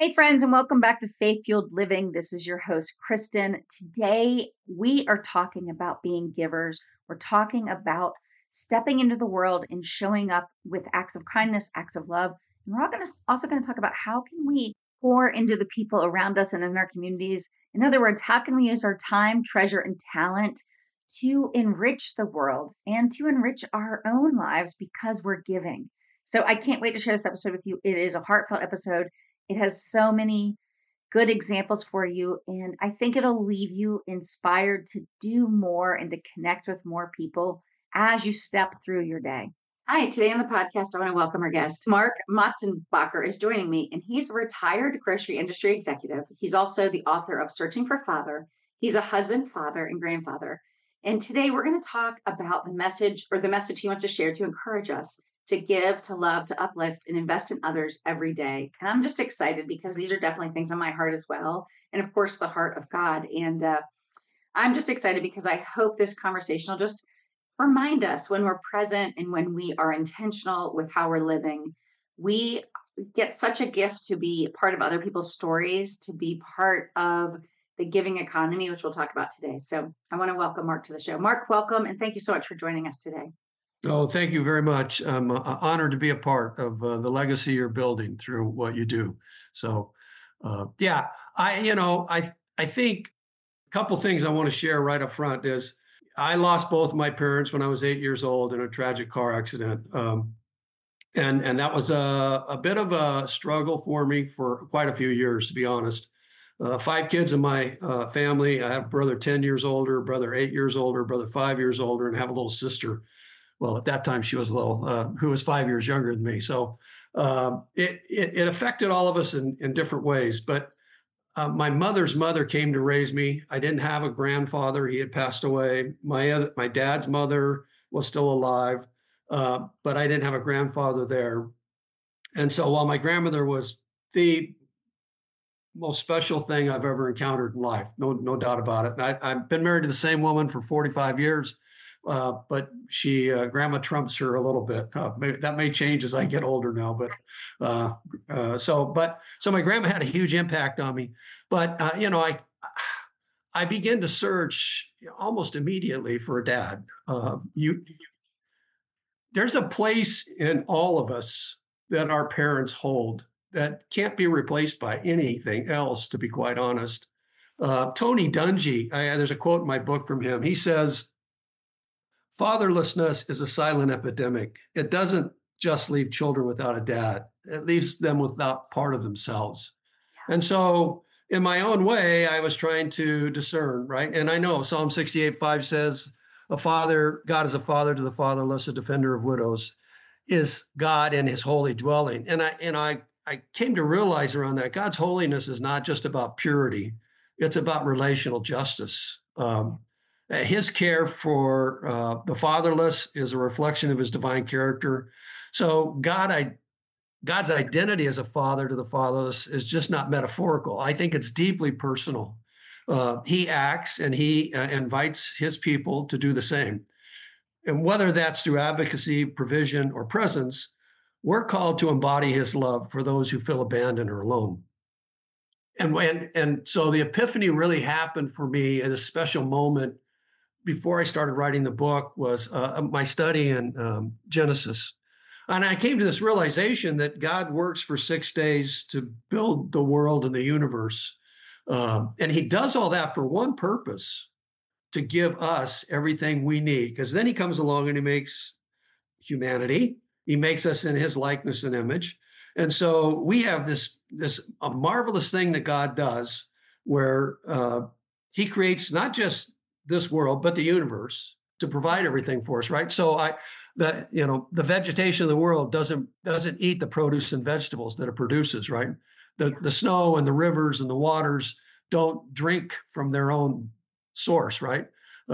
Hey, friends, and welcome back to Faith Fueled Living. This is your host, Kristen. Today, we are talking about being givers. We're talking about stepping into the world and showing up with acts of kindness, acts of love. And we're also going to talk about how can we pour into the people around us and in our communities. In other words, how can we use our time, treasure, and talent to enrich the world and to enrich our own lives because we're giving. So I can't wait to share this episode with you. It is a heartfelt episode. It has so many good examples for you, and I think it'll leave you inspired to do more and to connect with more people as you step through your day. Hi, today on the podcast, I want to welcome our guest. Mark Motzenbacher is joining me, and he's a retired grocery industry executive. He's also the author of Searching for Father. He's a husband, father, and grandfather. And today we're going to talk about the message he wants to share to encourage us to give, to love, to uplift, and invest in others every day. And I'm just excited because these are definitely things on my heart as well. And of course, the heart of God. And I'm just excited because I hope this conversation will just remind us when we're present and when we are intentional with how we're living. We get such a gift to be part of other people's stories, to be part of the giving economy, which we'll talk about today. So I want to welcome Mark to the show. Mark, welcome. And thank you so much for joining us today. Oh, thank you very much. I'm honored to be a part of the legacy you're building through what you do. So, I think a couple things I want to share right up front is I lost both of my parents when I was 8 years old in a tragic car accident. And that was a bit of a struggle for me for quite a few years, to be honest. 5 kids in my family. I have a brother 10 years older, brother 8 years older, brother 5 years older, and have a little sister. Well, at that time she was who was 5 years younger than me. So it affected all of us in different ways. But my mother's mother came to raise me. I didn't have a grandfather; he had passed away. My dad's mother was still alive, but I didn't have a grandfather there. And so while my grandmother was the most special thing I've ever encountered in life, no doubt about it. And I've been married to the same woman for 45 years. But grandma trumps her a little bit. That may change as I get older now, so my grandma had a huge impact on me. But I began to search almost immediately for a dad. There's a place in all of us that our parents hold that can't be replaced by anything else, to be quite honest. Tony Dungy, there's a quote in my book from him. He says, "Fatherlessness is a silent epidemic. It doesn't just leave children without a dad. It leaves them without part of themselves." Yeah. And so in my own way, I was trying to discern, right? And I know Psalm 68:5 says, God is a father to the fatherless, a defender of widows, is God in his holy dwelling. And I came to realize around that God's holiness is not just about purity. It's about relational justice. His care for the fatherless is a reflection of his divine character. So God's identity as a father to the fatherless is just not metaphorical. I think it's deeply personal. He acts and he invites his people to do the same. And whether that's through advocacy, provision, or presence, we're called to embody his love for those who feel abandoned or alone. And so the epiphany really happened for me at a special moment before I started writing the book was my study in Genesis. And I came to this realization that God works for 6 days to build the world and the universe. And he does all that for one purpose, to give us everything we need. Because then he comes along and he makes humanity. He makes us in his likeness and image. And so we have this a marvelous thing that God does where he creates not just this world, but the universe to provide everything for us, right? So the vegetation of the world doesn't eat the produce and vegetables that it produces, right? The snow and the rivers and the waters don't drink from their own source, right?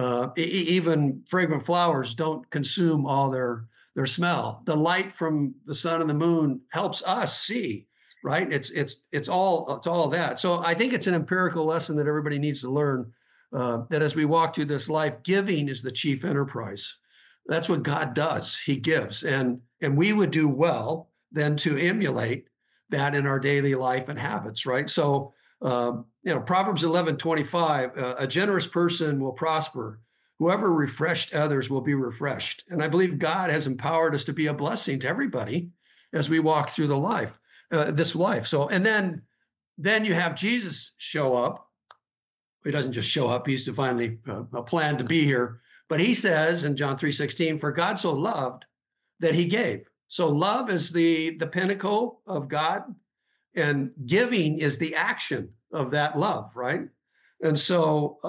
Even fragrant flowers don't consume all their smell. The light from the sun and the moon helps us see, right? It's all that. So I think it's an empirical lesson that everybody needs to learn. That as we walk through this life, giving is the chief enterprise. That's what God does. He gives. And we would do well then to emulate that in our daily life and habits, right? So, Proverbs 11:25, a generous person will prosper. Whoever refreshed others will be refreshed. And I believe God has empowered us to be a blessing to everybody as we walk through this life. So, and then you have Jesus show up. He doesn't just show up; he's divinely planned to be here. But he says in John 3:16, "For God so loved that he gave." So love is the pinnacle of God, and giving is the action of that love, right? And so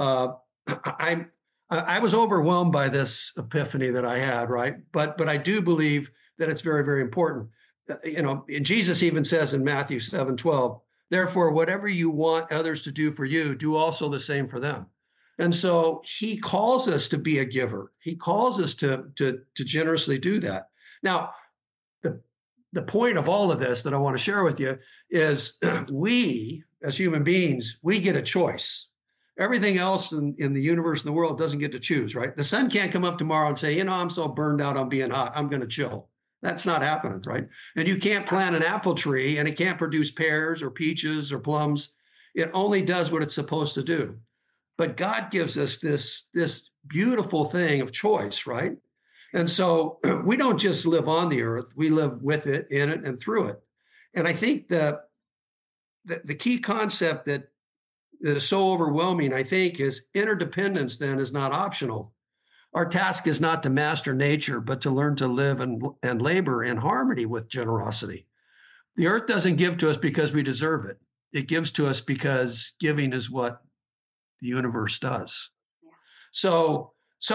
I was overwhelmed by this epiphany that I had, right? But I do believe that it's very, very important. Jesus even says in Matthew 7:12, "Therefore, whatever you want others to do for you, do also the same for them." And so he calls us to be a giver. He calls us to generously do that. Now, the point of all of this that I want to share with you is we, as human beings, we get a choice. Everything else in the universe and the world doesn't get to choose, right? The sun can't come up tomorrow and say, I'm so burned out on being hot, I'm going to chill. That's not happening, right? And you can't plant an apple tree and it can't produce pears or peaches or plums. It only does what it's supposed to do. But God gives us this beautiful thing of choice, right? And so we don't just live on the earth, we live with it, in it, and through it. And I think the key concept that is so overwhelming, I think, is interdependence then is not optional. Our task is not to master nature, but to learn to live and labor in harmony with generosity. The earth doesn't give to us because we deserve it. It gives to us because giving is what the universe does. Yeah. So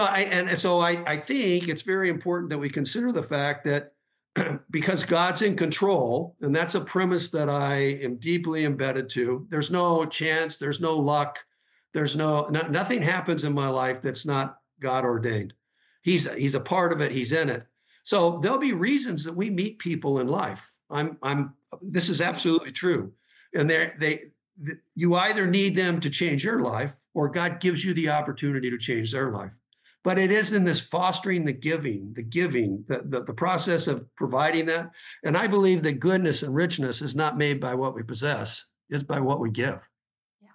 I think it's very important that we consider the fact that because God's in control, and that's a premise that I am deeply embedded to. There's no chance, there's no luck, nothing happens in my life that's not God ordained. He's a part of it, he's in it. So there'll be reasons that we meet people in life. This is absolutely true. And you either need them to change your life, or God gives you the opportunity to change their life. But it is in this fostering the giving, the process of providing that. And I believe that goodness and richness is not made by what we possess, it's by what we give. Yeah,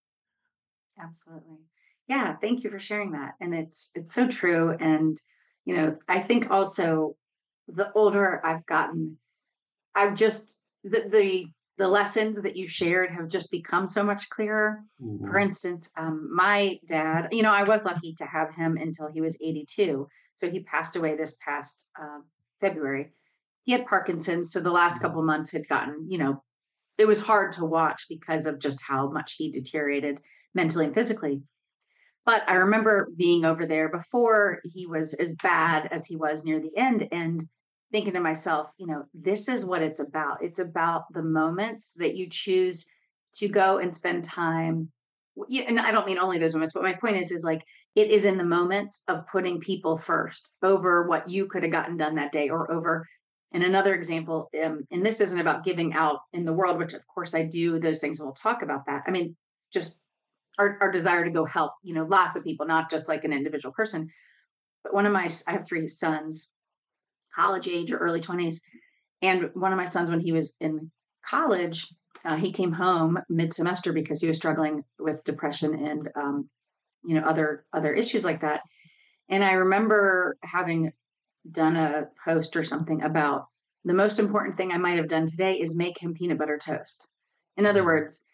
absolutely. Yeah, thank you for sharing that. And it's so true. And, I think also the older I've gotten, I've just, the lessons that you shared have just become so much clearer. Mm-hmm. For instance, my dad, I was lucky to have him until he was 82. So he passed away this past February. He had Parkinson's. So the last couple of months had gotten, it was hard to watch because of just how much he deteriorated mentally and physically. But I remember being over there before he was as bad as he was near the end, and thinking to myself, this is what it's about. It's about the moments that you choose to go and spend time. And I don't mean only those moments, but my point is like, it is in the moments of putting people first over what you could have gotten done that day, or over. And another example, and this isn't about giving out in the world, which of course I do those things, and we'll talk about that. I mean, just our desire to go help, lots of people, not just like an individual person. But I have 3 sons, college age or early 20s. And one of my sons, when he was in college, he came home mid-semester because he was struggling with depression and, other issues like that. And I remember having done a post or something about the most important thing I might have done today is make him peanut butter toast. In other words,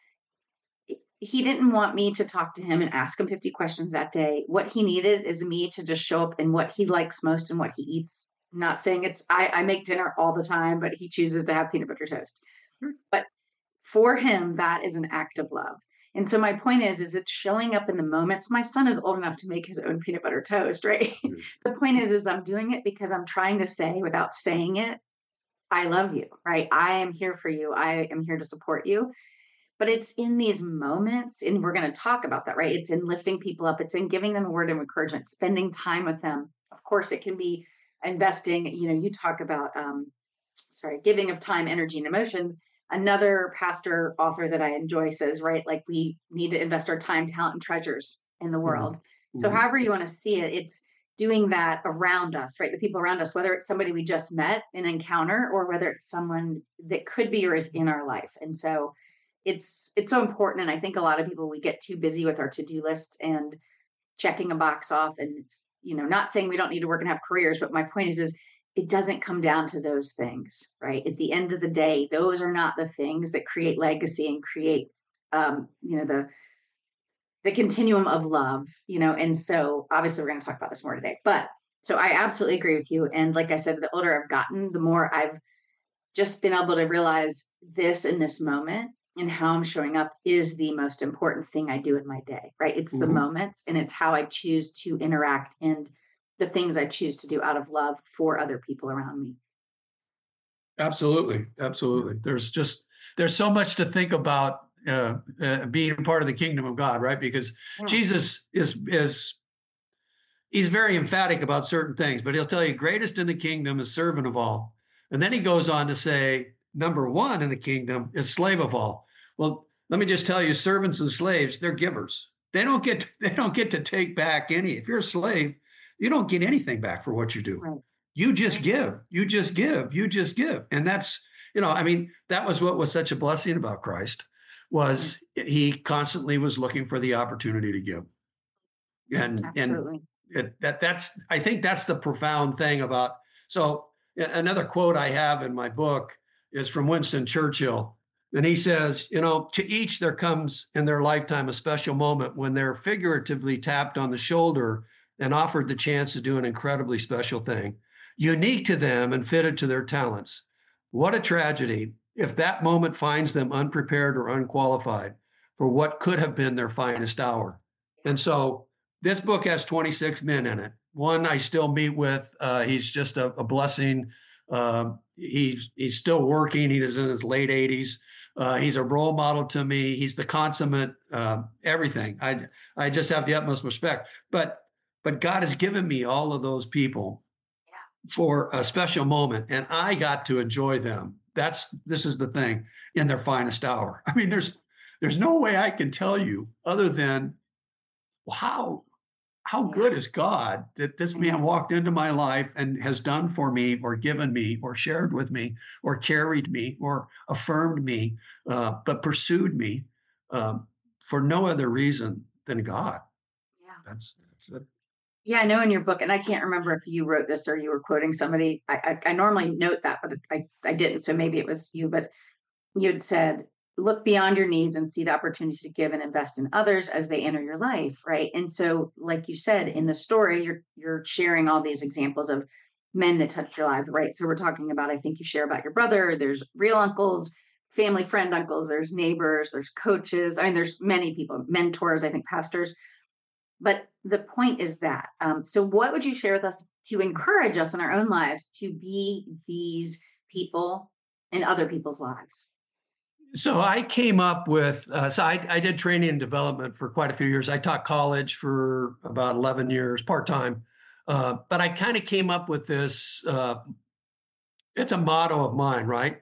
he didn't want me to talk to him and ask him 50 questions that day. What he needed is me to just show up in what he likes most and what he eats. Not saying I make dinner all the time, but he chooses to have peanut butter toast. But for him, that is an act of love. And so my point is it's showing up in the moments. My son is old enough to make his own peanut butter toast, right? Mm-hmm. The point is I'm doing it because I'm trying to say, without saying it, I love you, right? I am here for you. I am here to support you. But it's in these moments, and we're going to talk about that, right? It's in lifting people up. It's in giving them a word of encouragement, spending time with them. Of course, it can be investing, you talk about, giving of time, energy, and emotions. Another pastor author that I enjoy says, right, like we need to invest our time, talent, and treasures in the world. Mm-hmm. So however you want to see it, doing that around us, right? The people around us, whether it's somebody we just met, an encounter, or whether it's someone that could be or is in our life. And so it's so important. And I think a lot of people, we get too busy with our to-do lists and checking a box off, and not saying we don't need to work and have careers, but my point is it doesn't come down to those things, right? At the end of the day, those are not the things that create legacy and create the continuum of love, and so obviously we're going to talk about this more today. But so I absolutely agree with you. And like I said, the older I've gotten, the more I've just been able to realize this in this moment, and how I'm showing up is the most important thing I do in my day, right? It's the moments, and it's how I choose to interact and the things I choose to do out of love for other people around me. Absolutely. Absolutely. There's so much to think about being a part of the kingdom of God, right? Because Jesus he's very emphatic about certain things, but he'll tell you greatest in the kingdom is servant of all. And then he goes on to say, number one in the kingdom is slave of all. Well, let me just tell you, servants and slaves, they're givers. They don't get to take back any. If you're a slave, you don't get anything back for what you do. Right. You just give, you just give, you just give. And that's, that was what was such a blessing about Christ, was he constantly was looking for the opportunity to give. Absolutely. That's I think that's the profound thing about. So another quote I have in my book is from Winston Churchill. And he says, to each there comes in their lifetime a special moment when they're figuratively tapped on the shoulder and offered the chance to do an incredibly special thing, unique to them and fitted to their talents. What a tragedy if that moment finds them unprepared or unqualified for what could have been their finest hour. And so this book has 26 men in it. One I still meet with. He's just a blessing. He's still working. He is in his late 80s. He's a role model to me. He's the consummate everything. I just have the utmost respect. But God has given me all of those people for a special moment, and I got to enjoy them. This is the thing, in their finest hour. I mean, there's no way I can tell you other than how good is God that this man walked into my life and has done for me or given me or shared with me or carried me or affirmed me, but pursued me for no other reason than God. Yeah. That's it. Yeah, I know in your book, and I can't remember if you wrote this or you were quoting somebody. I normally note that, but I didn't. So maybe it was you, but you had said, look beyond your needs and see the opportunities to give and invest in others as they enter your life. Right. And so, like you said, in the story, you're sharing all these examples of men that touched your life. Right. So we're talking about, I think you share about your brother, there's real uncles, family friend uncles, there's neighbors, there's coaches. I mean, there's many people, mentors, I think pastors. But the point is that, so what would you share with us to encourage us in our own lives to be these people in other people's lives? So I came up with, I did training and development for quite a few years. I taught college for about 11 years, part-time. But I kind of came up with this, it's a motto of mine, right?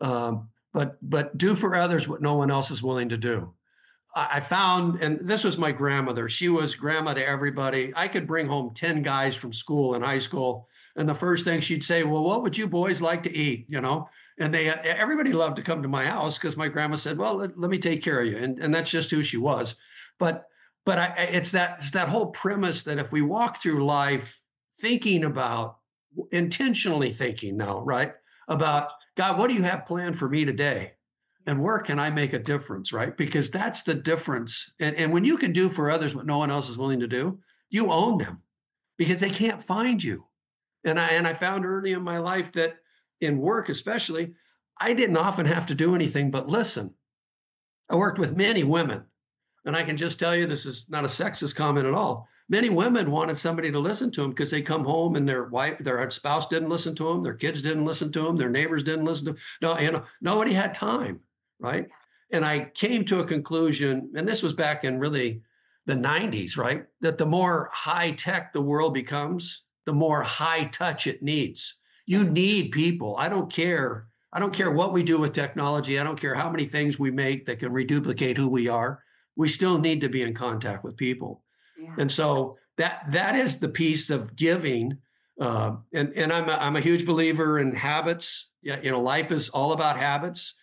But do for others what no one else is willing to do. I found, and this was my grandmother, she was grandma to everybody. I could bring home 10 guys from school in high school, and the first thing she'd say, well, what would you boys like to eat, And everybody loved to come to my house because my grandma said, well, let me take care of you. And that's just who she was. But it's that whole premise that if we walk through life thinking about, intentionally thinking now, right, about, God, what do you have planned for me today? And where can I make a difference, right? Because that's the difference. And when you can do for others what no one else is willing to do, you own them because they can't find you. And I found early in my life that in work especially, I didn't often have to do anything but listen. I worked with many women, and I can just tell you, this is not a sexist comment at all. Many women wanted somebody to listen to them because they come home and their spouse didn't listen to them, their kids didn't listen to them, their neighbors didn't listen to them. No, nobody had time, right? And I came to a conclusion, and this was back in really the 90s, right? That the more high tech the world becomes, the more high touch it needs. You need people. I don't care what we do with technology. I don't care how many things we make that can reduplicate who we are. We still need to be in contact with people. Yeah. And so that is the piece of giving. And I'm a huge believer in habits. Yeah, life is all about habits.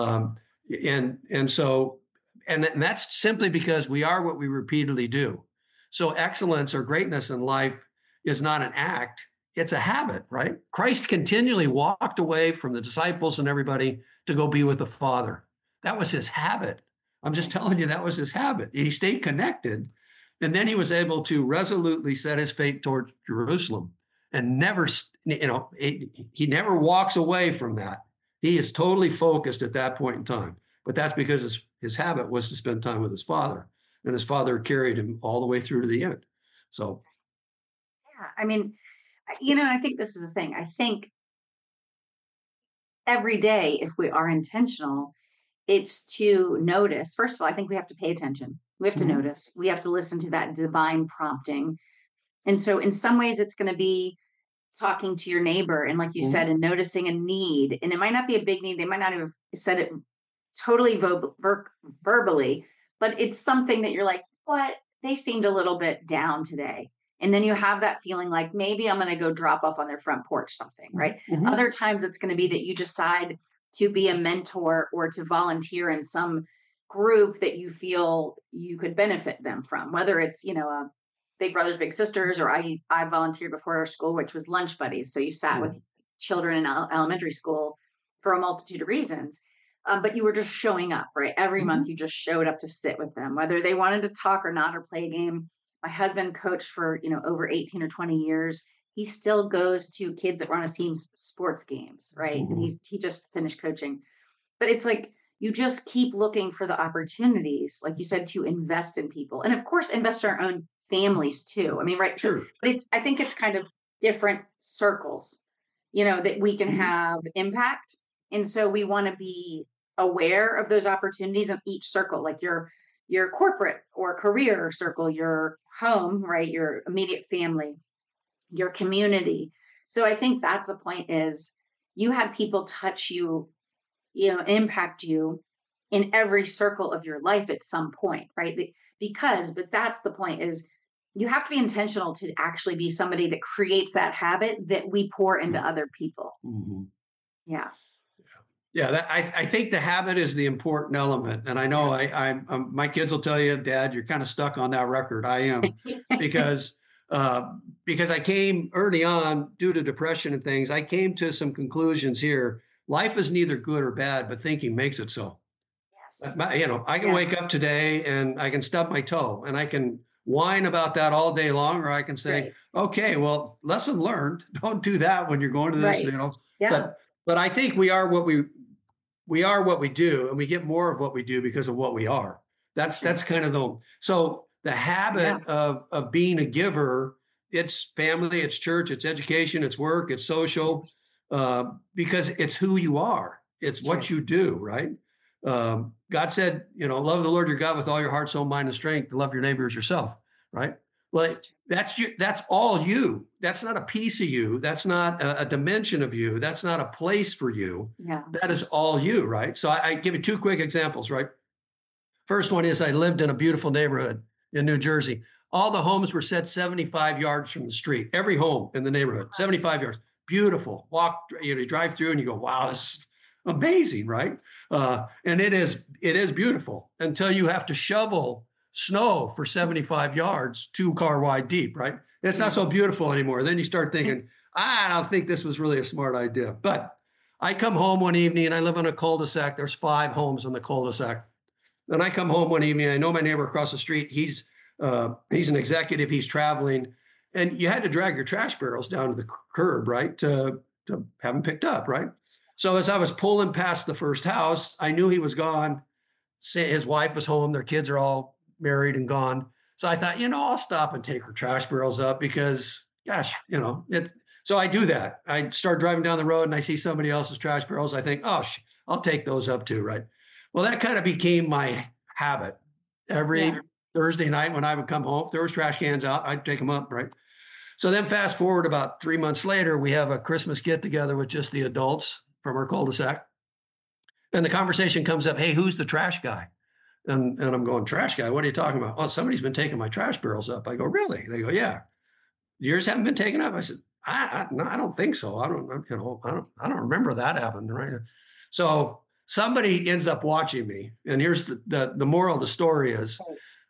And that's simply because we are what we repeatedly do. So excellence or greatness in life is not an act, it's a habit, right? Christ continually walked away from the disciples and everybody to go be with the Father. That was his habit. I'm just telling you, that was his habit. He stayed connected. And then he was able to resolutely set his face towards Jerusalem and never, he never walks away from that. He is totally focused at that point in time. But that's because his habit was to spend time with his Father. And his Father carried him all the way through to the end. So, yeah, I mean, I think this is the thing. I think every day, if we are intentional, it's to notice. First of all, I think we have to pay attention. We have to notice. We have to listen to that divine prompting. And so in some ways, it's going to be talking to your neighbor and, like you said, and noticing a need. And it might not be a big need. They might not have said it totally verbally, but it's something that you're like, what? They seemed a little bit down today. And then you have that feeling like maybe I'm going to go drop off on their front porch something, right? Other times it's going to be that you decide to be a mentor or to volunteer in some group that you feel you could benefit them from, whether it's, a Big Brothers Big Sisters, or I volunteered before our school, which was Lunch Buddies. So you sat with children in elementary school for a multitude of reasons, but you were just showing up, right? Every month you just showed up to sit with them, whether they wanted to talk or not, or play a game. My husband coached for over 18 or 20 years. He still goes to kids that run his team's sports games, right? And he just finished coaching. But it's like, you just keep looking for the opportunities, like you said, to invest in people. And of course, invest in our own families too. I mean, right. Sure. But I think it's kind of different circles, that we can have impact. And so we want to be aware of those opportunities in each circle, like your corporate or career circle, your home, right? Your immediate family, your community. So I think that's the point, is you had people touch you, impact you in every circle of your life at some point, right? But that's the point, is you have to be intentional to actually be somebody that creates that habit that we pour into other people. Yeah. Yeah, I think the habit is the important element. And I know my kids will tell you, Dad, you're kind of stuck on that record. I am, because I came early on, due to depression and things, I came to some conclusions here. Life is neither good or bad, but thinking makes it so. Yes. I can wake up today and I can stub my toe and I can whine about that all day long, or I can say, okay, well, lesson learned. Don't do that when you're going to this, Yeah. But I think we are what we do, and we get more of what we do because of what we are. That's kind of the habit of being a giver. It's family, it's church, it's education, it's work, it's social, because it's who you are. It's what you do, right? God said, love the Lord your God with all your heart, soul, mind, and strength. Love your neighbor as yourself, right? Well, that's all you. That's not a piece of you. That's not a dimension of you. That's not a place for you. Yeah. That is all you, right? So I give you two quick examples, right? First one is I lived in a beautiful neighborhood in New Jersey. All the homes were set 75 yards from the street. Every home in the neighborhood, 75 yards. Beautiful. You drive through and you go, wow, this is amazing, right? And it is beautiful until you have to shovel snow for 75 yards, 2-car wide deep, right? It's not so beautiful anymore. Then you start thinking, I don't think this was really a smart idea. But I come home one evening and I live in a cul-de-sac. There's 5 homes in the cul-de-sac. And I come home one evening. I know my neighbor across the street. He's an executive. He's traveling. And you had to drag your trash barrels down to the curb, right? To have them picked up, right? So as I was pulling past the first house, I knew he was gone. His wife was home. Their kids are all married and gone. So I thought, I'll stop and take her trash barrels up because, gosh, so I do that. I start driving down the road and I see somebody else's trash barrels. I think, I'll take those up too, right? Well, that kind of became my habit. Every Thursday night when I would come home, if there was trash cans out, I'd take them up, right? So then fast forward about 3 months later, we have a Christmas get together with just the adults from our cul-de-sac. And the conversation comes up, hey, who's the trash guy? And I'm going, trash guy, what are you talking about? Oh, somebody's been taking my trash barrels up. I go, really? They go, yeah. Yours haven't been taken up? I said, no, I don't think so. I don't remember that happening, right? So somebody ends up watching me. And here's the moral of the story is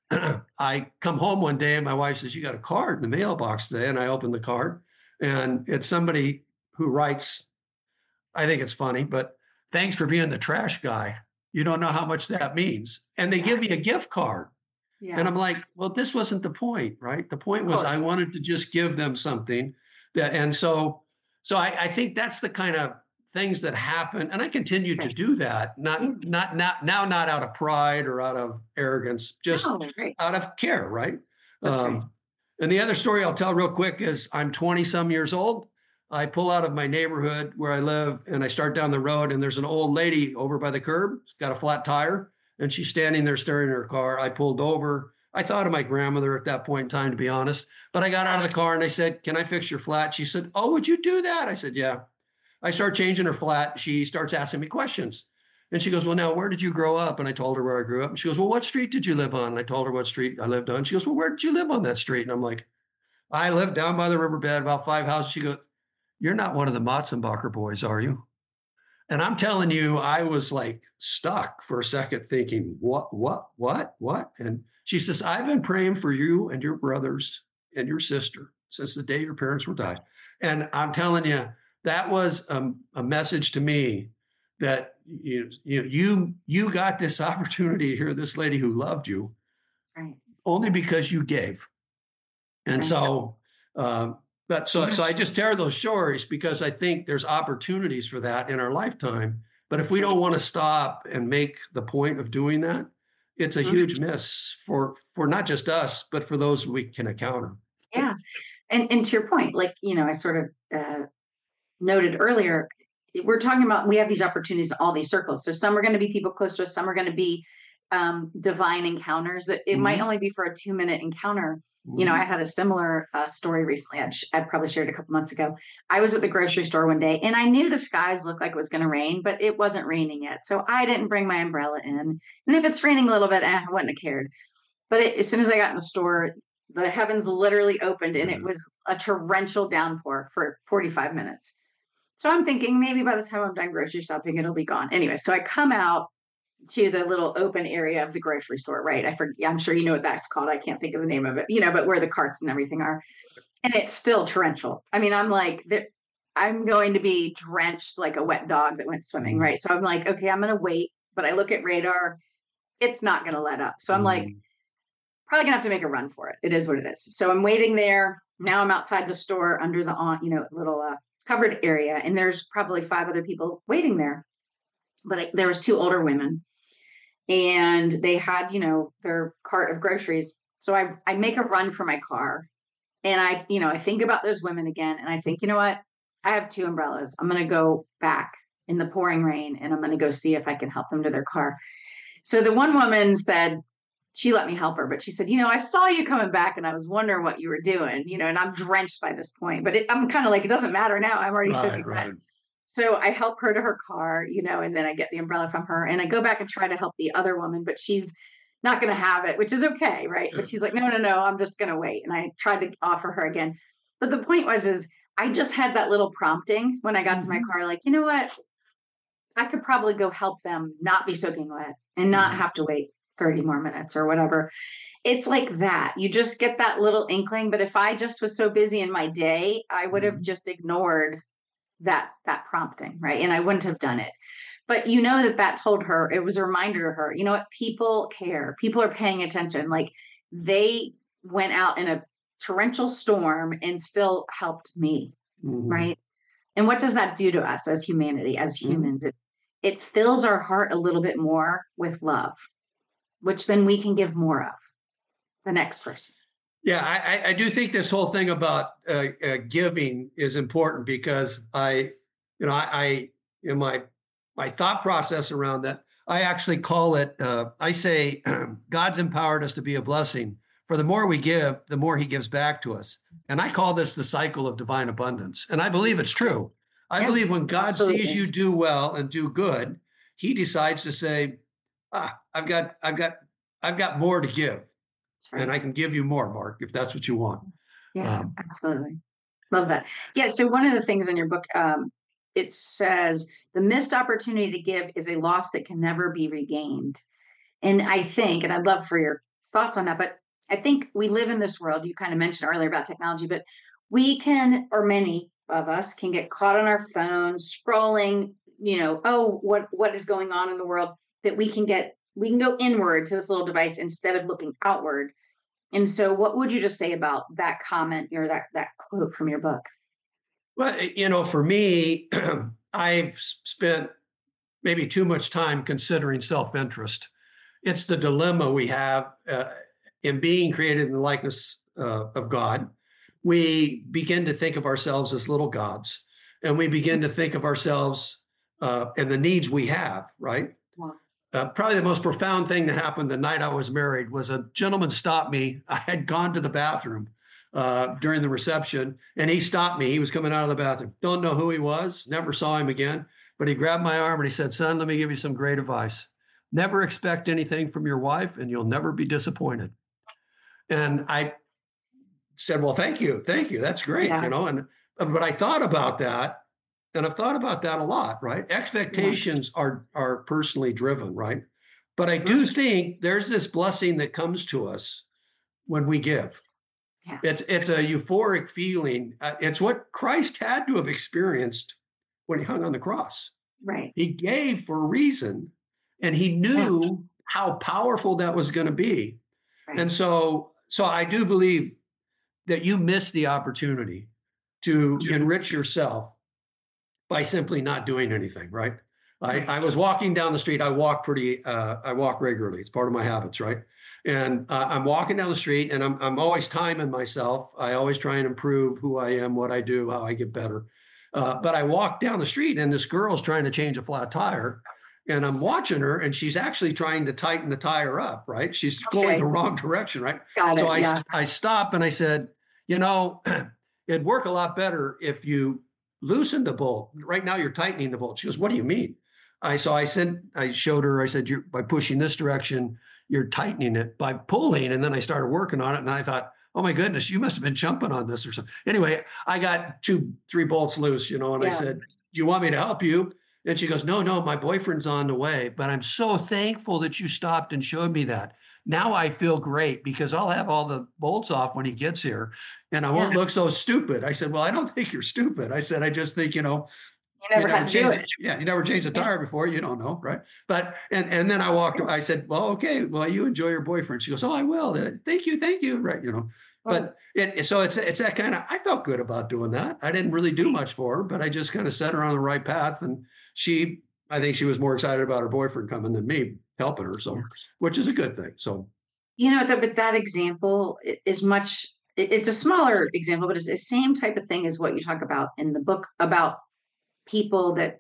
I come home one day and my wife says, you got a card in the mailbox today. And I open the card and it's somebody who writes, I think it's funny, but thanks for being the trash guy. You don't know how much that means. And they give me a gift card. Yeah. And I'm like, well, this wasn't the point, right? The point was I wanted to just give them something that, and so I think that's the kind of things that happen. And I continue to do that, not out of pride or out of arrogance, just out of care, right? Right. And the other story I'll tell real quick is I'm 20 some years old. I pull out of my neighborhood where I live and I start down the road and there's an old lady over by the curb. She's got a flat tire and she's standing there staring at her car. I pulled over. I thought of my grandmother at that point in time, to be honest, but I got out of the car and I said, can I fix your flat? She said, oh, would you do that? I said, yeah. I start changing her flat. She starts asking me questions. And she goes, well, now, where did you grow up? And I told her where I grew up. And she goes, well, what street did you live on? And I told her what street I lived on. She goes, well, where did you live on that street? And I'm like, I lived down by the riverbed, about 5 houses. She goes, you're not one of the Matzenbacher boys, are you? And I'm telling you, I was like stuck for a second thinking, what? And she says, I've been praying for you and your brothers and your sister since the day your parents were died. And I'm telling you, that was a message to me that you got this opportunity to hear this lady who loved you only because you gave. And so I just tell those stories because I think there's opportunities for that in our lifetime. But if we don't want to stop and make the point of doing that, it's a huge miss for not just us, but for those we can encounter. Yeah. And to your point, like, I sort of noted earlier, we're talking about, we have these opportunities in all these circles. So some are going to be people close to us. Some are going to be divine encounters that it might only be for a 2-minute encounter. I had a similar story recently. I probably shared a couple months ago. I was at the grocery store one day and I knew the skies looked like it was going to rain, but it wasn't raining yet. So I didn't bring my umbrella in. And if it's raining a little bit, I wouldn't have cared. But as soon as I got in the store, the heavens literally opened and it was a torrential downpour for 45 minutes. So I'm thinking maybe by the time I'm done grocery shopping, it'll be gone. Anyway, so I come out to the little open area of the grocery store, right? I'm sure you know what that's called. I can't think of the name of it, but where the carts and everything are. And it's still torrential. I mean, I'm like, I'm going to be drenched like a wet dog that went swimming, right? So I'm like, okay, I'm going to wait. But I look at radar, it's not going to let up. So I'm like, probably going to have to make a run for it. It is what it is. So I'm waiting there. Now I'm outside the store under the little covered area. And there's probably 5 other people waiting there. But there was 2 older women. And they had, their cart of groceries. So I make a run for my car and I think about those women again. And I think, you know what? I have 2 umbrellas. I'm going to go back in the pouring rain and I'm going to go see if I can help them to their car. So the one woman said, she let me help her, but she said, I saw you coming back and I was wondering what you were doing, and I'm drenched by this point, but I'm kind of like, it doesn't matter now. I'm already soaking wet. So I help her to her car, and then I get the umbrella from her and I go back and try to help the other woman, but she's not going to have it, which is okay. Right. But she's like, no, I'm just going to wait. And I tried to offer her again. But the point is I just had that little prompting when I got to my car, like, you know what? I could probably go help them not be soaking wet and not have to wait 30 more minutes or whatever. It's like that. You just get that little inkling. But if I just was so busy in my day, I would have just ignored that prompting, right? And I wouldn't have done it. But that told her, it was a reminder to her, what? People care. People are paying attention. Like they went out in a torrential storm and still helped me, right? And what does that do to us as humanity, as humans? It fills our heart a little bit more with love, which then we can give more of the next person. Yeah, I do think this whole thing about giving is important because in my thought process around that, I actually call it, I say, God's empowered us to be a blessing. For the more we give, the more he gives back to us. And I call this the cycle of divine abundance. And I believe it's true. I believe when God sees you do well and do good, he decides to say, I've got I've got more to give, That's and right. I can give you more, Mark, if that's what you want. Yeah, Um, absolutely. Love that. Yeah. So one of the things in your book, it says the missed opportunity to give is a loss that can never be regained. And I think, and I'd love for your thoughts on that, but I think we live in this world. You kind of mentioned earlier about technology, but we can, or many of us can get caught on our phones, scrolling, oh, what is going on in the world, that we can go inward to this little device instead of looking outward. And so what would you just say about that comment or that quote from your book? well, for me, I've spent maybe too much time considering self-interest. It's the dilemma we have in being created in the likeness of God. We begin to think of ourselves as little gods, and we begin to think of ourselves and the needs we have, right? Wow. Probably the most profound thing that happened the night I was married was a gentleman stopped me. I had gone to the bathroom during the reception, and he stopped me. He was coming out of the bathroom. Don't know who he was, never saw him again, but he grabbed my arm and he said, "Son, let me give you some great advice. Never expect anything from your wife, and you'll never be disappointed." And I said, "Well, thank you. Thank you. That's great." Yeah. But I thought about that, and I've thought about that a lot, right? Yeah. Expectations are personally driven, right? But I do think there's this blessing that comes to us when we give. Yeah. It's a euphoric feeling. It's what Christ had to have experienced when he hung on the cross. Right. He gave for a reason, and he Yeah. knew how powerful that was going to be. Right. And so I do believe that you missed the opportunity to enrich yourself by simply not doing anything, right? Right. I was walking down the street. I walk regularly. It's part of my habits, right? And I'm walking down the street, and I'm always timing myself. I always try and improve who I am, what I do, how I get better. But I walk down the street, and this girl's trying to change a flat tire, and I'm watching her, and she's actually trying to tighten the tire up, right? She's going Okay. the wrong direction, right? Got So it. Yeah. I stop and I said, it'd work a lot better if you loosen the bolt. Right now you're tightening the bolt. She goes, "What do you mean?" I showed her, I said, by pushing this direction, you're tightening it. By pulling, and then I started working on it, and I thought, "Oh my goodness, you must have been jumping on this or something." Anyway, I got 3 bolts loose, and I Yeah. said, "Do you want me to help you?" And she goes, "No, no, my boyfriend's on the way, but I'm so thankful that you stopped and showed me that. Now I feel great because I'll have all the bolts off when he gets here and I won't Yeah. look so stupid." I said, "Well, I don't think you're stupid." I said, "I just think, You you never never had to do changed it. yeah, you never changed a Yeah. tire before, you don't know, right?" But and then I said, "Well, okay, well, you enjoy your boyfriend." She goes, "Oh, I will. Thank you." Right, Oh, But it's that kind of I felt good about doing that. I didn't really do right. much for her, but I just kind of set her on the right path. And I think she was more excited about her boyfriend coming than me helping her. Yeah. So, which is a good thing. So, But that example is much, it's a smaller example, but it's the same type of thing as what you talk about in the book about people that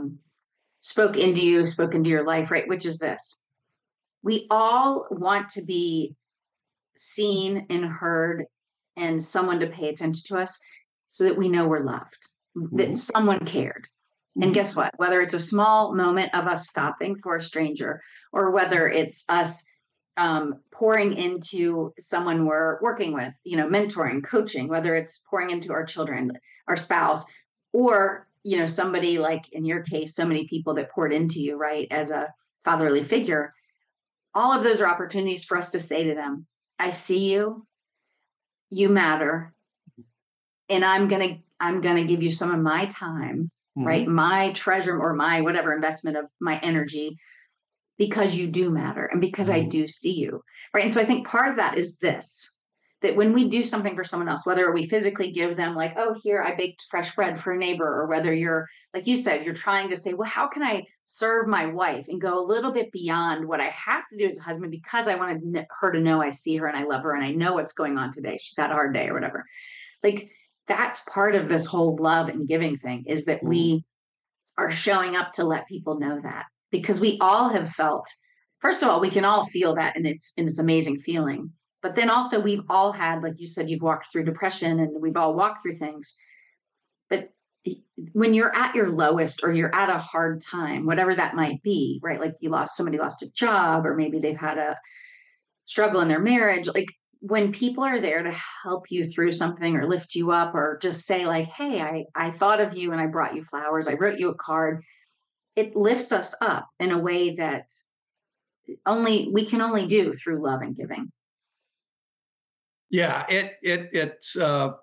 spoke into your life, right? Which is this: we all want to be seen and heard and someone to pay attention to us so that we know we're loved, that mhm, someone cared. And mhm, guess what? Whether it's a small moment of us stopping for a stranger, or whether it's us pouring into someone we're working with, mentoring, coaching, whether it's pouring into our children, our spouse, or, somebody like in your case, so many people that poured into you, right, as a fatherly figure, all of those are opportunities for us to say to them, I see you, you matter, and I'm gonna give you some of my time, right? mhm, My treasure or my whatever investment of my energy because you do matter and because I mhm, do see you. Right. And so I think part of that is this, that when we do something for someone else, whether we physically give them, like, oh, here, I baked fresh bread for a neighbor, or whether you're, like you said, you're trying to say, well, how can I serve my wife and go a little bit beyond what I have to do as a husband because I want her to know I see her and I love her and I know what's going on today. She's had a hard day or whatever. Like, that's part of this whole love and giving thing, is that mhm, we are showing up to let people know that, because we all have felt, first of all, we can all feel that, and it's amazing feeling. But then also we've all had, like you said, you've walked through depression and we've all walked through things. But when you're at your lowest or you're at a hard time, whatever that might be, right? Like somebody lost a job, or maybe they've had struggle in their marriage, like when people are there to help you through something or lift you up or just say like, hey, I thought of you and I brought you flowers, I wrote you a card, it lifts us up in a way that only we can only do through love and giving. Yeah, it's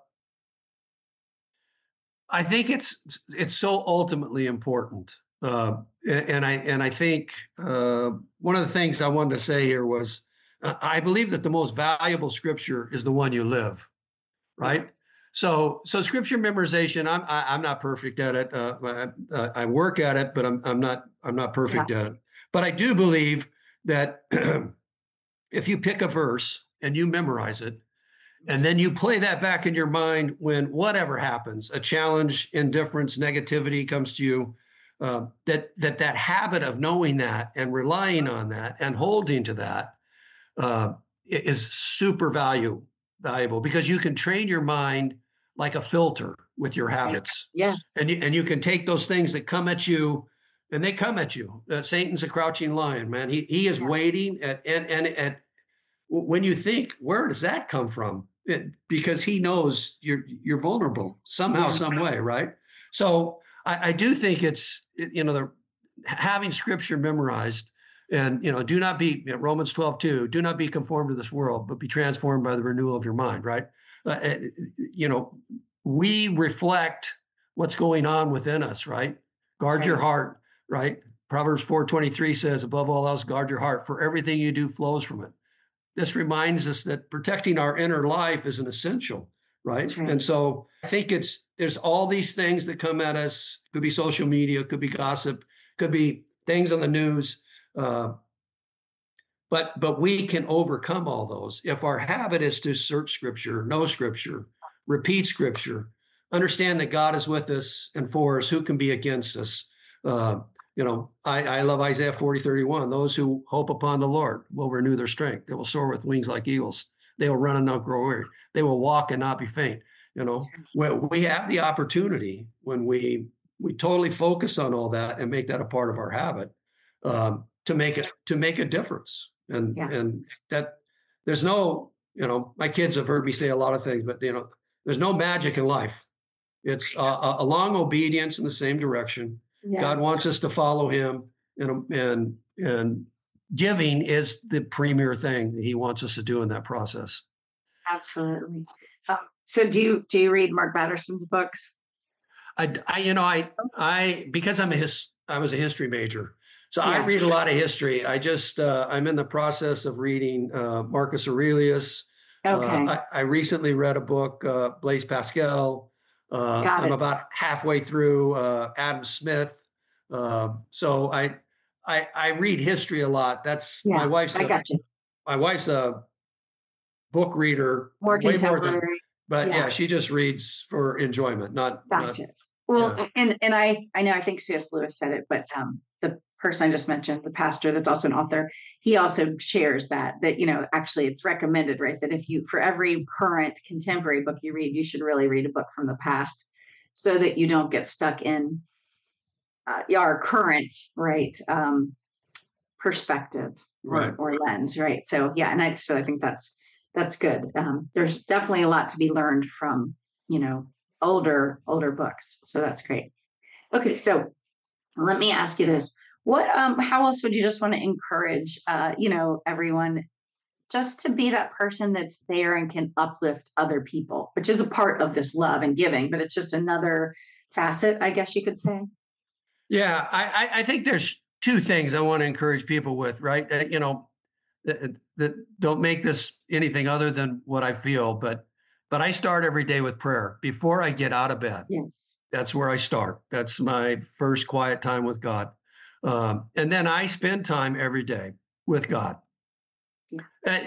I think it's so ultimately important. And I think one of the things I wanted to say here was I believe that the most valuable scripture is the one you live, Yeah. right? So scripture memorization, I'm not perfect at it. I work at it, but I'm not perfect at Yes. it. But I do believe that if you pick a verse and you memorize it, and then you play that back in your mind when whatever happens, a challenge, indifference, negativity comes to you, that habit of knowing that and relying on that and holding to that is super valuable because you can train your mind like a filter with your Right. habits. Yes. And you can take those things that come at you and they come at you. Satan's a crouching lion, man. He is Yeah. waiting and when you think, where does that come from? Because he knows you're vulnerable somehow, Yes. some way, right? So I do think it's having scripture memorized, and do not be Romans 12:2. Do not be conformed to this world, but be transformed by the renewal of your mind. Right? Uh, uh, you know, we reflect what's going on within us. Right? That's Guard your right. heart. Right? Proverbs 4:23 says, "Above all else, guard your heart, for everything you do flows from it." This reminds us that protecting our inner life is an essential, right? That's right. And so I think there's all these things that come at us. Could be social media, could be gossip, could be things on the news, uh, but we can overcome all those if our habit is to search Scripture, know Scripture, repeat Scripture, understand that God is with us and for us. Who can be against us? I love Isaiah 40:31. Those who hope upon the Lord will renew their strength. They will soar with wings like eagles. They will run and not grow weary. They will walk and not be faint. That's right. We have the opportunity when we totally focus on all that and make that a part of our habit, to make a difference. And Yeah. and that there's no, my kids have heard me say a lot of things, but there's no magic in life. It's a long obedience in the same direction. God Yes. wants us to follow Him, and giving is the premier thing that He wants us to do in that process. Absolutely. So do you read Mark Batterson's books? I because I was a history major, so I read a Yes. lot of history. I'm in the process of reading Marcus Aurelius. Okay. I recently read a book, Blaise Pascal. Got I'm it. about halfway through Adam Smith. So I read history a lot. That's Yeah, I got you. my wife's a book reader More way more than, contemporary. but Yeah. yeah, she just reads for enjoyment, not Gotcha. Well, yeah. and I know I think C.S. Lewis said it, but the person I just mentioned, the pastor that's also an author, he also shares that actually it's recommended, right? That if you for every current contemporary book you read, you should really read a book from the past, so that you don't get stuck in our current right perspective Right. or lens, right? So yeah, and I think that's good. There's definitely a lot to be learned from you know older books, so that's great. Okay, so let me ask you this: what how else would you just want to encourage everyone just to be that person that's there and can uplift other people, which is a part of this love and giving, but it's just another facet, I guess you could say. Yeah, I think there's two things I want to encourage people with, right? That don't make this anything other than what I feel, but I start every day with prayer before I get out of bed. Yes. That's where I start. That's my first quiet time with God, and then I spend time every day with God. Yeah.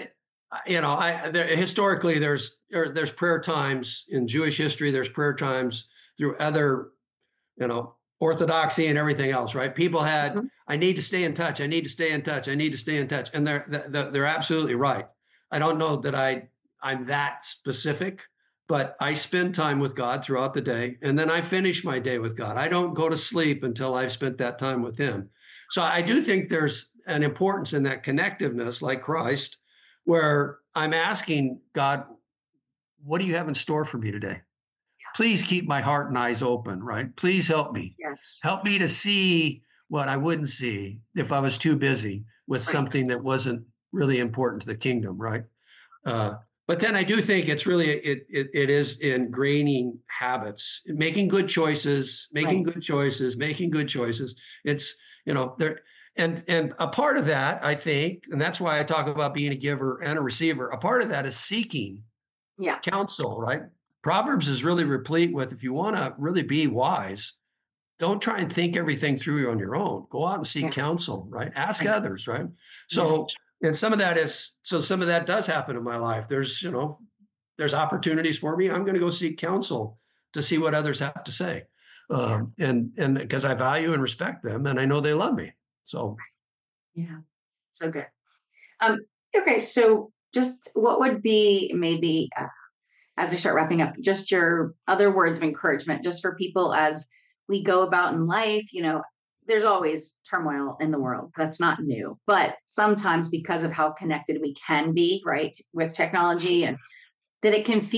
Historically there's prayer times in Jewish history. There's prayer times through other orthodoxy and everything else, right? People had, Mhm. I need to stay in touch. I need to stay in touch. I need to stay in touch. And they're absolutely right. I don't know that I'm that specific, but I spend time with God throughout the day. And then I finish my day with God. I don't go to sleep until I've spent that time with Him. So I do think there's an importance in that connectiveness like Christ. where I'm asking God, what do you have in store for me today? Please keep my heart and eyes open, right? Please help me. Yes. Help me to see what I wouldn't see if I was too busy with Right. something that wasn't really important to the kingdom, right? Uh, but then I do think it's really it is ingraining habits, making good choices, Right. making good choices. It's there and a part of that I think, and that's why I talk about being a giver and a receiver. A part of that is seeking Yeah. counsel, right? Proverbs is really replete with if you want to really be wise, don't try and think everything through on your own. Go out and seek Yes. counsel, right? Ask Right. others, right? Yeah. So, and some of that does happen in my life. There's opportunities for me. I'm going to go seek counsel to see what others have to say. Yeah. And because I value and respect them and I know they love me. So, Yeah. So good. Um, okay. So just what would be maybe as we start wrapping up, just your other words of encouragement, just for people as we go about in life, there's always turmoil in the world. That's not new. But sometimes because of how connected we can be, right, with technology and that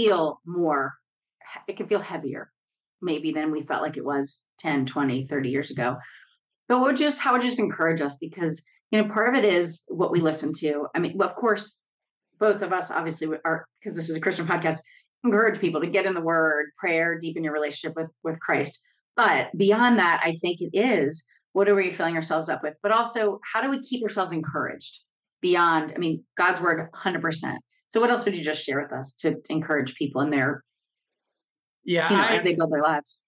it can feel heavier maybe than we felt like it was 10, 20, 30 years ago. But how would you just encourage us? Because, part of it is what we listen to. I mean, well, of course, both of us obviously are, because this is a Christian podcast, encourage people to get in the word, prayer, deepen your relationship with Christ. But beyond that, I think it is, what are we filling ourselves up with? But also, how do we keep ourselves encouraged beyond, I mean, God's word 100%. So what else would you just share with us to encourage people in their, yeah, as they build their lives?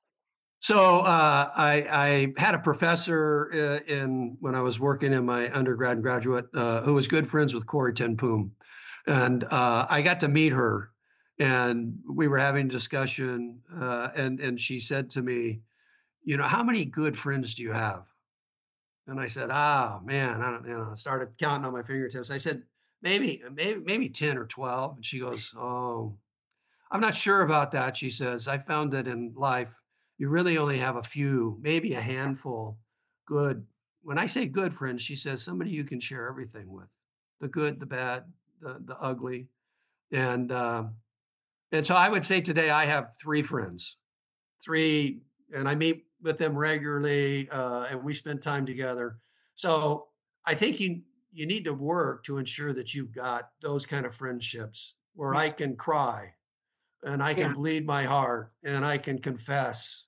I had a professor in when I was working in my undergrad and graduate who was good friends with Corey Ten Boom, and I got to meet her, and we were having a discussion, and she said to me, how many good friends do you have? And I said, ah, man, I don't, I started counting on my fingertips. I said, maybe 10 or 12. And she goes, oh, I'm not sure about that. She says, I found that in life, you really only have a few, maybe a handful good. When I say good friends, she says somebody you can share everything with, the good, the bad, the ugly. And, um, and so I would say today I have three friends, three, and I meet with them regularly, and we spend time together. So I think you need to work to ensure that you've got those kind of friendships where Yeah. I can cry and I can Yeah. bleed my heart and I can confess.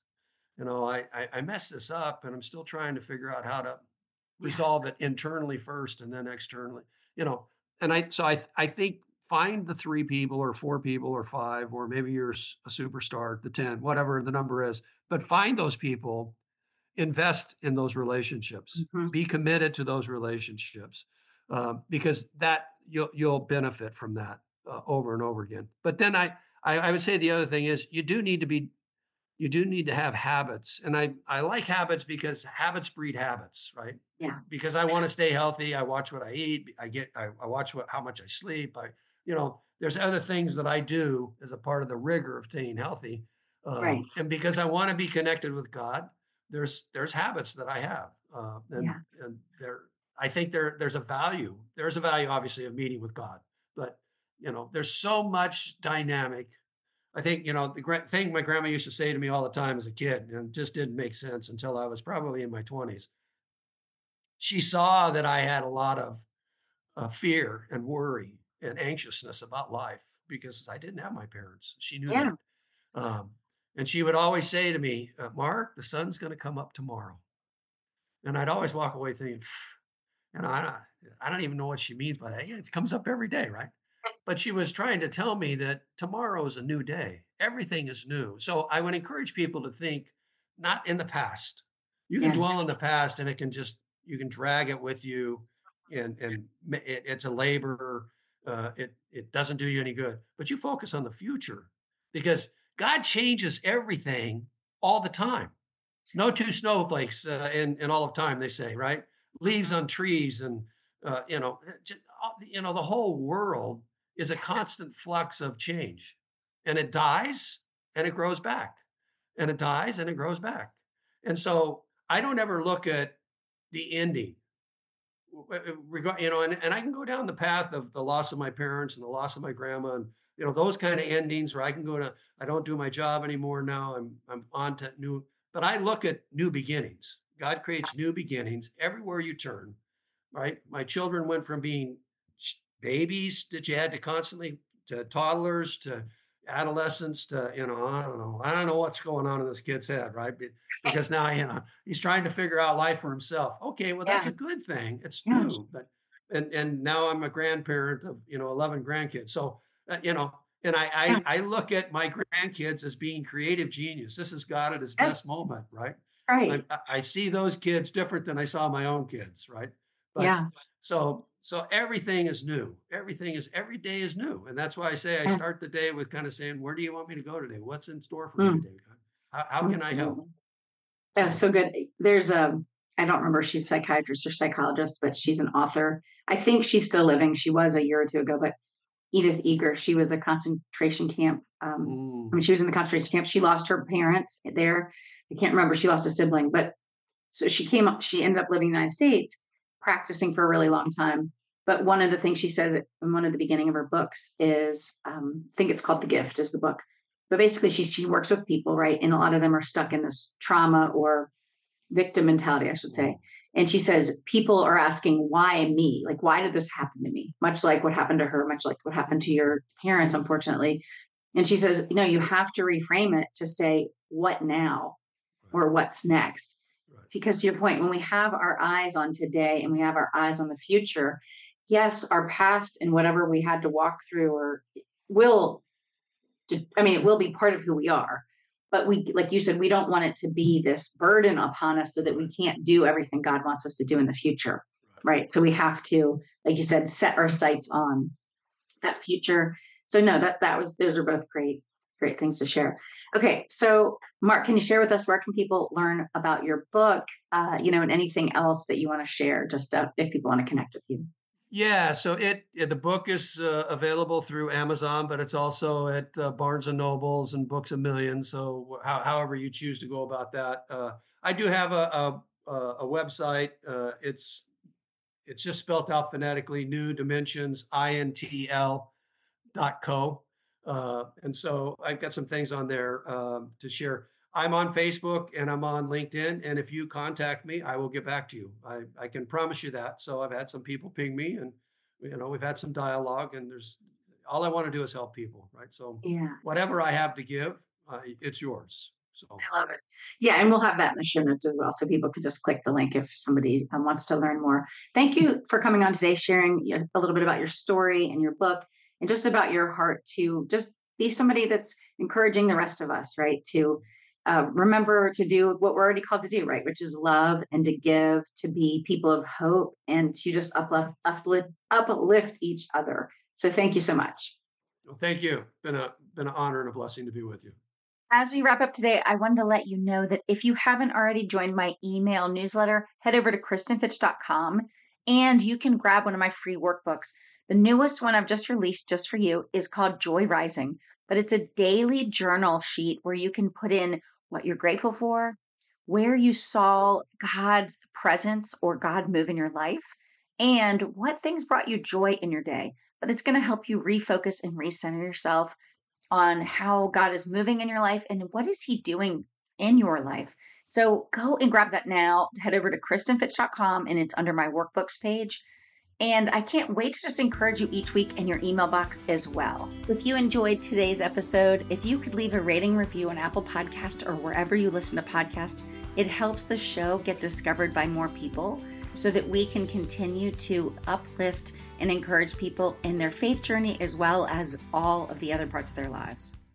I messed this up, and I'm still trying to figure out how to Yeah. resolve it internally first and then externally. You know, and I think find the three people or four people or five, or maybe you're a superstar, the 10, whatever the number is, but find those people, invest in those relationships, Mhm. be committed to those relationships, because that you'll benefit from that over and over again. But then I would say the other thing is you do need to have habits. And I like habits because habits breed habits, right? Yeah. Because I want to stay healthy. I watch what I eat. I watch how much I sleep. There's other things that I do as a part of the rigor of staying healthy. Right. And because I want to be connected with God, there's habits that I have. Yeah. And I think there's a value. There's a value obviously of meeting with God, but there's so much dynamic. I think, the thing my grandma used to say to me all the time as a kid, and it just didn't make sense until I was probably in my 20s. She saw that I had a lot of fear and worry and anxiousness about life because I didn't have my parents. She knew Yeah. that. Um, and she would always say to me, Mark, the sun's going to come up tomorrow. And I'd always walk away thinking, you know, I don't, I don't even know what she means by that. Yeah, it comes up every day, right? But she was trying to tell me that tomorrow is a new day. Everything is new. So I would encourage people to think not in the past. You can Yeah. dwell in the past and you can drag it with you and it's a labor. It doesn't do you any good, but you focus on the future because God changes everything all the time. No two snowflakes in all of time, they say, right? Leaves on trees and the whole world is a constant flux of change, and it dies and it grows back, and it dies and it grows back. And so I don't ever look at the ending and I can go down the path of the loss of my parents and the loss of my grandma, and those kind of endings where I can go to, I don't do my job anymore now. I'm on to new, but I look at new beginnings. God creates new beginnings everywhere you turn, right? My children went from being babies that you had to constantly, to toddlers, to adolescents, to I don't know what's going on in this kid's head, right? Because now he's trying to figure out life for himself. Okay, well, that's Yeah. a good thing. It's Yeah. new, but and now I'm a grandparent of 11 grandkids. So and I look at my grandkids as being creative genius. This is God at his best Yes. moment, right? Right. I see those kids different than I saw my own kids, right? But Yeah. so everything is new. Every day is new. And that's why I say I start Yes. the day with kind of saying, where do you want me to go today? What's in store for me Mm, today, God? How can I help? absolutely. Oh, So, so good. There's I don't remember if she's a psychiatrist or psychologist, but she's an author. I think she's still living. She was a year or two ago, but Edith Eger, she was a concentration camp. I mean, mm, she was in the concentration camp. She lost her parents there. I can't remember. She lost a sibling, but so she ended up living in the United States, practicing for a really long time. But one of the things she says in one of the beginning of her books is, I think it's called The Gift is the book. But basically she works with people, right? And a lot of them are stuck in this trauma or victim mentality, I should say. mm, And she says, people are asking, why me? Like, why did this happen to me? Much like what happened to her, much like what happened to your parents, unfortunately. And she says, you have to reframe it to say, what now? right, Or what's next? right, Because to your point, when we have our eyes on today and we have our eyes on the future, yes, our past and whatever we had to walk through or will, it will be part of who we are. But we, like you said, we don't want it to be this burden upon us so that we right, can't do everything God wants us to do in the future. right. Right. So we have to, like you said, set our sights on that future. So no, those are both great things to share. Okay. So Mark, can you share with us, where can people learn about your book, and anything else that you want to share, just if people want to connect with you? Yeah, so the book is available through Amazon, but it's also at Barnes and Nobles and Books a Million. So however you choose to go about that, I do have a website. It's just spelled out phonetically: New Dimensions INTL.co. And so I've got some things on there to share. I'm on Facebook and I'm on LinkedIn. And if you contact me, I will get back to you. I can promise you that. So I've had some people ping me, and we've had some dialogue, and there's all I want to do is help people, right? So Yeah. whatever I have to give, it's yours. So I love it. Yeah, and we'll have that in the show notes as well, so people can just click the link if somebody wants to learn more. Thank you for coming on today, sharing a little bit about your story and your book, and just about your heart to just be somebody that's encouraging the rest of us, right? To remember to do what we're already called to do, right? Which is love and to give, to be people of hope, and to just uplift each other. So thank you so much. well, thank you. Been an honor and a blessing to be with you. As we wrap up today, I wanted to let you know that if you haven't already joined my email newsletter, head over to KristenFitch.com and you can grab one of my free workbooks. The newest one I've just released just for you is called Joy Rising, but it's a daily journal sheet where you can put in what you're grateful for, where you saw God's presence or God move in your life, and what things brought you joy in your day. But it's going to help you refocus and recenter yourself on how God is moving in your life and what is he doing in your life. So go and grab that now. Head over to KristenFitch.com and it's under my workbooks page. And I can't wait to just encourage you each week in your email box as well. If you enjoyed today's episode, if you could leave a rating review on Apple Podcast or wherever you listen to podcasts, it helps the show get discovered by more people so that we can continue to uplift and encourage people in their faith journey as well as all of the other parts of their lives.